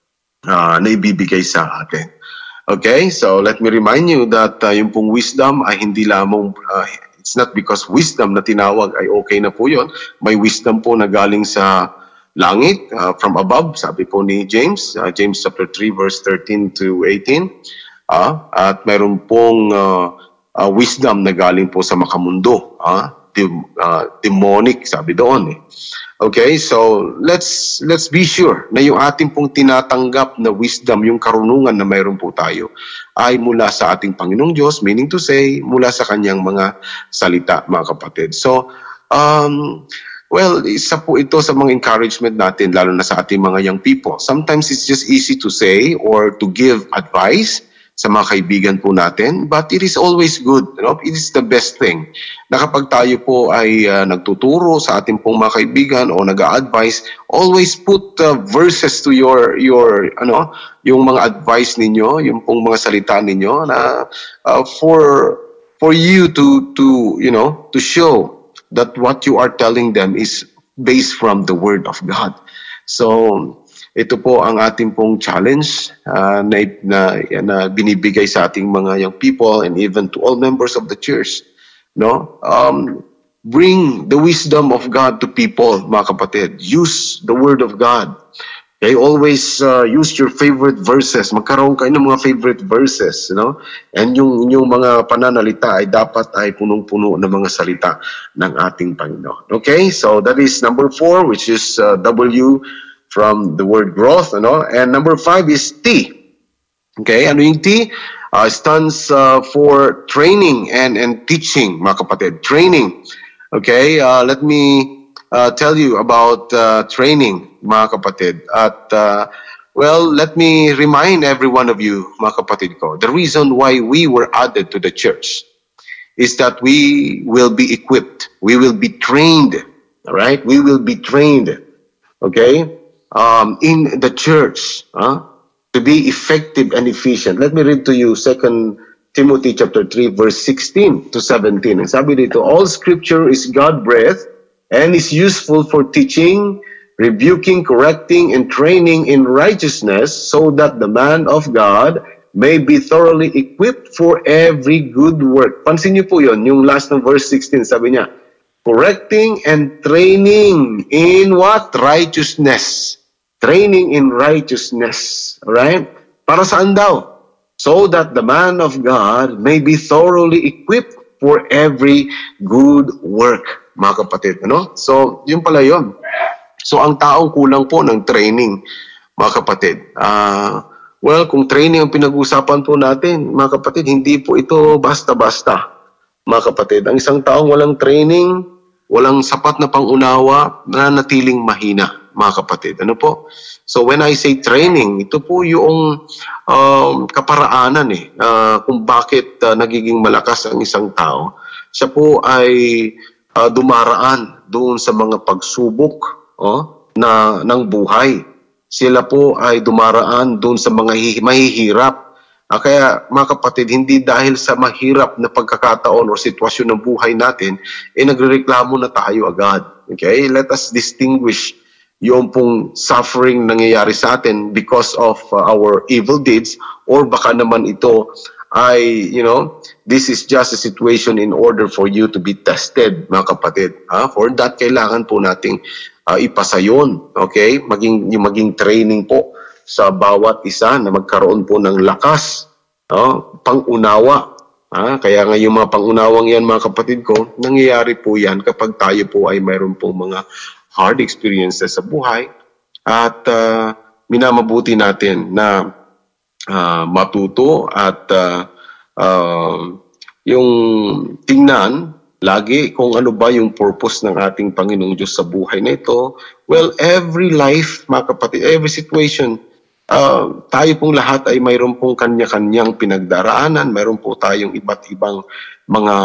uh, naibibigay sa atin. Okay? So let me remind you that uh, yung pong wisdom ay hindi lamang, uh, it's not because wisdom na tinawag ay okay na po yun. May wisdom po na galing sa langit, uh, from above, sabi po ni James, uh, James chapter three verse thirteen to eighteen. Uh, at mayroon pong uh, uh, wisdom na galing po sa makamundo, uh, dem, uh, demonic, sabi doon eh. Okay, so let's let's be sure na yung ating pong tinatanggap na wisdom, yung karunungan na mayroon po tayo, ay mula sa ating Panginoong Diyos, meaning to say, mula sa kanyang mga salita, mga kapatid. So, um, well, isa po ito sa mga encouragement natin, lalo na sa ating mga young people. Sometimes it's just easy to say or to give advice sa mga kaibigan po natin, but it is always good, you know? It is the best thing na kapag tayo po ay uh, nagtuturo sa ating pong mga kaibigan o nag-a-advise, always put uh, verses to your, your ano, yung mga advice ninyo, yung pong mga salita ninyo na uh, for, for you to, to, you know, to show that what you are telling them is based from the Word of God. So, ito po ang ating pong challenge uh, na, na, na binibigay sa ating mga young people and even to all members of the church. No? Um, bring the wisdom of God to people, mga kapatid. Use the Word of God Okay, always uh, use your favorite verses. Magkaroon kayo ng mga favorite verses, you know? And yung inyong mga pananalita ay dapat ay punong-puno ng mga salita ng ating Panginoon. Okay, so that is number four, which is uh, W from the word growth, you know? And number five is T. Okay, ano yung T? Uh, stands uh, for training and, and teaching, mga kapatid. Training. Okay, uh, let me uh, tell you about uh, training, mga kapatid. At, uh, well, let me remind every one of you, mga kapatid ko, the reason why we were added to the church is that we will be equipped. We will be trained, all right? We will be trained, okay, um, in the church, huh? To be effective and efficient. Let me read to you Second Timothy chapter three, verse sixteen to seventeen. And sabi dito, all scripture is God-breathed and is useful for teaching, rebuking, correcting, and training in righteousness, so that the man of God may be thoroughly equipped for every good work. Pansin niyo po yun, yung last ng verse sixteen, sabi niya, correcting and training in what? Righteousness. Training in righteousness. Alright? Para saan daw? So that the man of God may be thoroughly equipped for every good work, mga kapatid. Ano? So, yun pala yun. So, ang taong kulang po ng training, mga kapatid. Uh, well, kung training ang pinag-usapan po natin, mga kapatid, hindi po ito basta-basta, mga kapatid. Ang isang taong walang training, walang sapat na pangunawa, nanatiling mahina, mga kapatid. Ano po? So when I say training, ito po yung um, kaparaanan eh, uh, kung bakit uh, nagiging malakas ang isang tao. Siya po ay uh, dumaraan doon sa mga pagsubok oh, na, ng buhay. Sila po ay dumaraan doon sa mga mahihirap. Ah, kaya mga kapatid, hindi dahil sa mahirap na pagkakataon o sitwasyon ng buhay natin, eh nagrereklamo na tayo agad. Okay? Let us distinguish yung pong suffering nangyayari sa atin because of uh, our evil deeds, or baka naman ito ay, you know, this is just a situation in order for you to be tested, mga kapatid. Ah, for that, kailangan po nating uh, ipasa yun. Okay? Maging, yung maging training po sa bawat isa na magkaroon po ng lakas, no? Pangunawa. Ah, kaya nga yung mga pangunawang yan, mga kapatid ko, nangyayari po yan kapag tayo po ay mayroon pong mga hard experiences sa buhay at uh, minamabuti natin na uh, matuto at uh, uh, yung tingnan lagi kung ano ba yung purpose ng ating Panginoong Diyos sa buhay na ito. Well, every life, mga kapatid, every situation, uh, tayo pong lahat ay mayroon pong kanya-kanyang pinagdaraanan, mayroon po tayong iba't ibang mga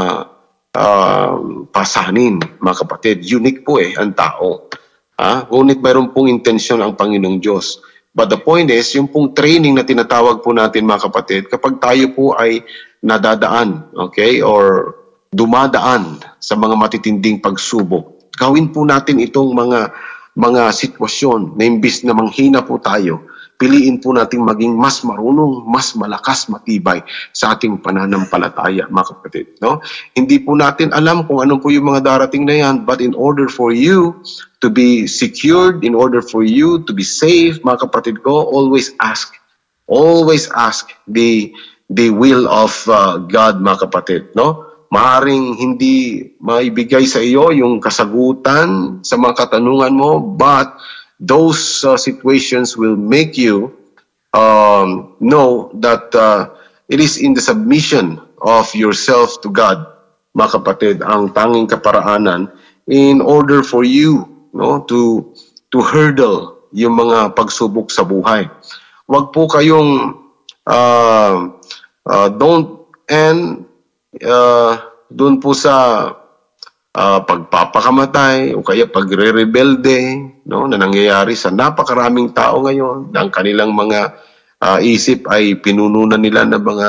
Uh, pasanin, mga kapatid. Unique po eh, ang tao. Ha? Ngunit mayroon pong intensyon ang Panginoong Diyos. But the point is, yung pong training na tinatawag po natin, mga kapatid, kapag tayo po ay nadadaan, okay, or dumadaan sa mga matitinding pagsubok, gawin po natin itong mga mga sitwasyon na imbis na manghina po tayo, piliin po nating maging mas marunong, mas malakas, matibay sa ating pananampalataya, mga kapatid. No? Hindi po natin alam kung ano po yung mga darating na yan, but in order for you to be secured, in order for you to be safe, mga kapatid ko, always ask. Always ask the the will of uh, God, mga kapatid. No? Maaring hindi maibigay sa iyo yung kasagutan sa mga katanungan mo, but those uh, situations will make you um, know that uh, it is in the submission of yourself to God, mga kapatid, ang tanging kaparaanan in order for you, no, to to hurdle yung mga pagsubok sa buhay. Huwag po kayong uh, uh, don't and uh, doon po sa Uh, pagpapakamatay o kaya pagre-rebelde, no, na nangyayari sa napakaraming tao ngayon, na ang kanilang mga uh, isip ay pinununan nila ng mga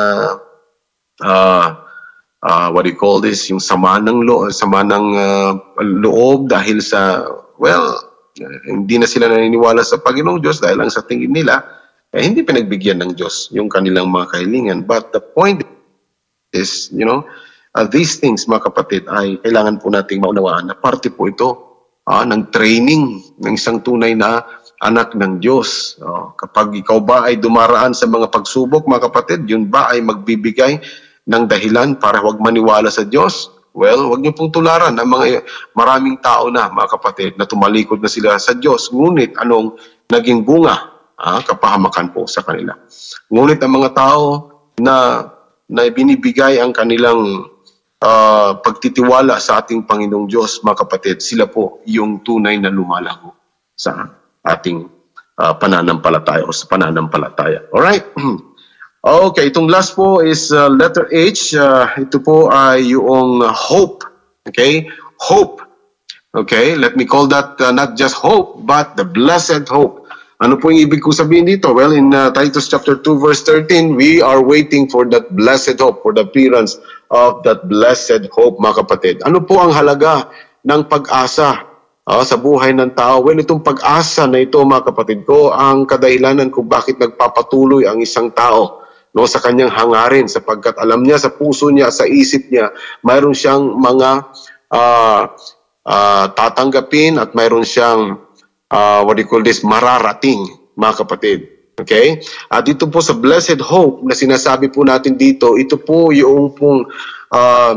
uh, uh, what do you call this, yung sama ng loob, sama ng uh, loob dahil sa, well, uh, hindi na sila naniniwala sa Panginoong Diyos dahil lang sa tingin nila, eh, hindi pinagbigyan ng Diyos yung kanilang mga kahilingan. But the point is, you know, Uh, these things, mga kapatid, ay kailangan po nating maunawaan na parte po ito uh, ng training ng isang tunay na anak ng Diyos. Oh, kapag ikaw ba ay dumaraan sa mga pagsubok, mga kapatid, yun ba ay magbibigay ng dahilan para huwag maniwala sa Diyos? Well, huwag niyo pong tularan ang mga maraming tao na, mga kapatid, na tumalikod na sila sa Diyos. Ngunit anong naging bunga? Ah, kapahamakan po sa kanila. Ngunit ang mga tao na, na binibigay ang kanilang uh, pagtitiwala sa ating Panginoong Diyos, mga kapatid, sila po yung tunay na lumalago sa ating uh, pananampalataya o sa pananampalataya. Alright? Okay, itong last po is uh, letter H. Uh, ito po ay yung hope. Okay? Hope. Okay? Let me call that uh, not just hope, but the blessed hope. Ano po yung ibig ko sabihin dito? Well, in uh, Titus chapter two, verse thirteen, we are waiting for that blessed hope, for the appearance of that blessed hope, mga kapatid. Ano po ang halaga ng pag-asa uh, sa buhay ng tao? Well, itong pag-asa na ito, mga kapatid ko, ang kadahilanan kung bakit nagpapatuloy ang isang tao, no, sa kanyang hangarin, sapagkat alam niya sa puso niya, sa isip niya, mayroon siyang mga uh, uh, tatanggapin at mayroon siyang uh, what do you call this, mararating, mga kapatid. Okay? At ito po sa blessed hope na sinasabi po natin dito, ito po yung pong uh,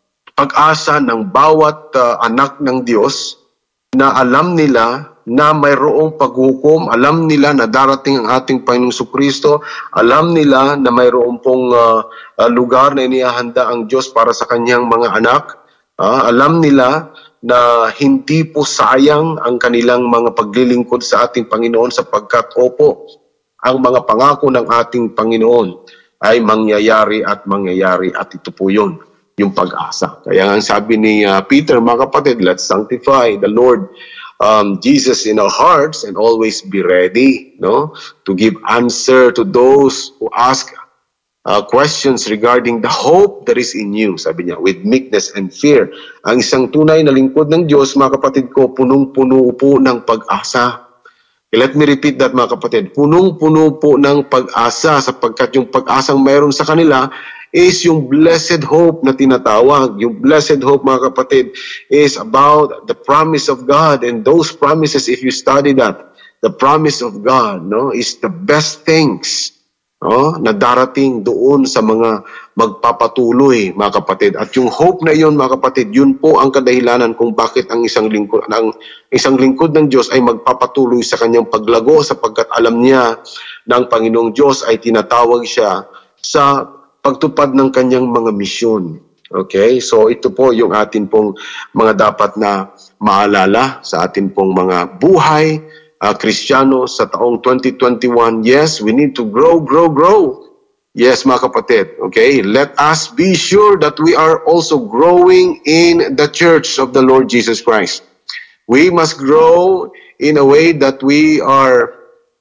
pag-asa ng bawat uh, anak ng Diyos na alam nila na mayroong paghukom, alam nila na darating ang ating Panginoong Jesucristo, alam nila na mayroong pong uh, uh, lugar na inihahanda ang Diyos para sa kanyang mga anak, uh, alam nila na hindi po sayang ang kanilang mga paglilingkod sa ating Panginoon sapagkat opo, ang mga pangako ng ating Panginoon ay mangyayari at mangyayari at ito po yun, yung pag-asa. Kaya nga sabi ni uh, Peter, mga kapatid, let's sanctify the Lord Um, Jesus in our hearts and always be ready, no, to give answer to those who ask uh, questions regarding the hope that is in you. Sabi niya, with meekness and fear. Ang isang tunay na lingkod ng Diyos, mga kapatid ko, punong-puno po ng pag-asa. Let me repeat that, mga kapatid. Punong-puno po ng pag-asa sapagkat yung pag-asang mayroon sa kanila is yung blessed hope na tinatawag. Yung blessed hope, mga kapatid, is about the promise of God. And those promises, if you study that, the promise of God, no, is the best things, no, na darating doon sa mga magpapatuloy, mga kapatid. At yung hope na iyon, mga kapatid, yun po ang kadahilanan kung bakit ang isang lingkod, ang isang lingkod ng Diyos ay magpapatuloy sa kanyang paglago sapagkat alam niya na ang Panginoong Diyos ay tinatawag siya sa pagtupad ng kanyang mga misyon. Okay? So ito po yung atin pong mga dapat na maalala sa atin pong mga buhay, uh, Kristiyano sa taong twenty twenty-one. Yes, we need to grow, grow, grow. Yes, mga kapatid. Okay? Let us be sure that we are also growing in the church of the Lord Jesus Christ. We must grow in a way that we are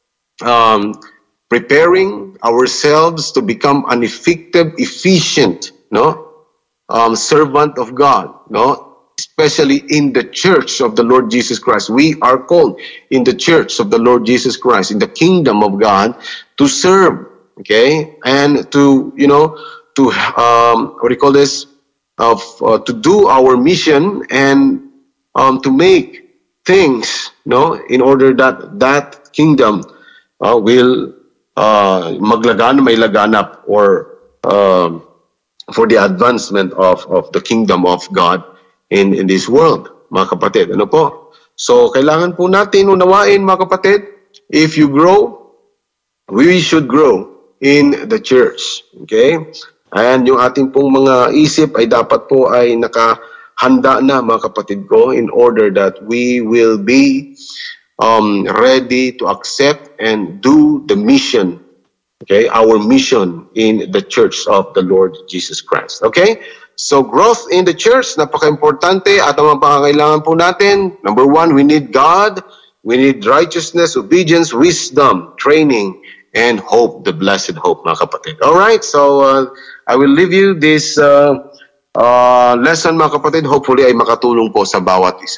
um, preparing ourselves to become an effective, efficient, no, um, servant of God, no, especially in the church of the Lord Jesus Christ. We are called in the church of the Lord Jesus Christ, in the kingdom of God, to serve, okay, and to, you know, to um, what do you call this, of uh, to do our mission and um, to make things, no, in order that that kingdom uh, will Uh, maglagan, may laganap, or um, for the advancement of, of the kingdom of God in, in this world, mga kapatid. Ano po? So, kailangan po natin unawain, mga kapatid, if you grow, we should grow in the church. Okay? And yung ating pong mga isip ay dapat po ay nakahanda na, mga kapatid ko, in order that we will be Um, ready to accept and do the mission, okay, our mission in the church of the Lord Jesus Christ. Okay? So, growth in the church, napaka-importante at ang mga pangangailangan po natin, number one, we need God, we need righteousness, obedience, wisdom, training, and hope, the blessed hope, mga kapatid. Alright, so uh, I will leave you this uh, uh, lesson, mga kapatid. Hopefully ay makatulong po sa bawat isa.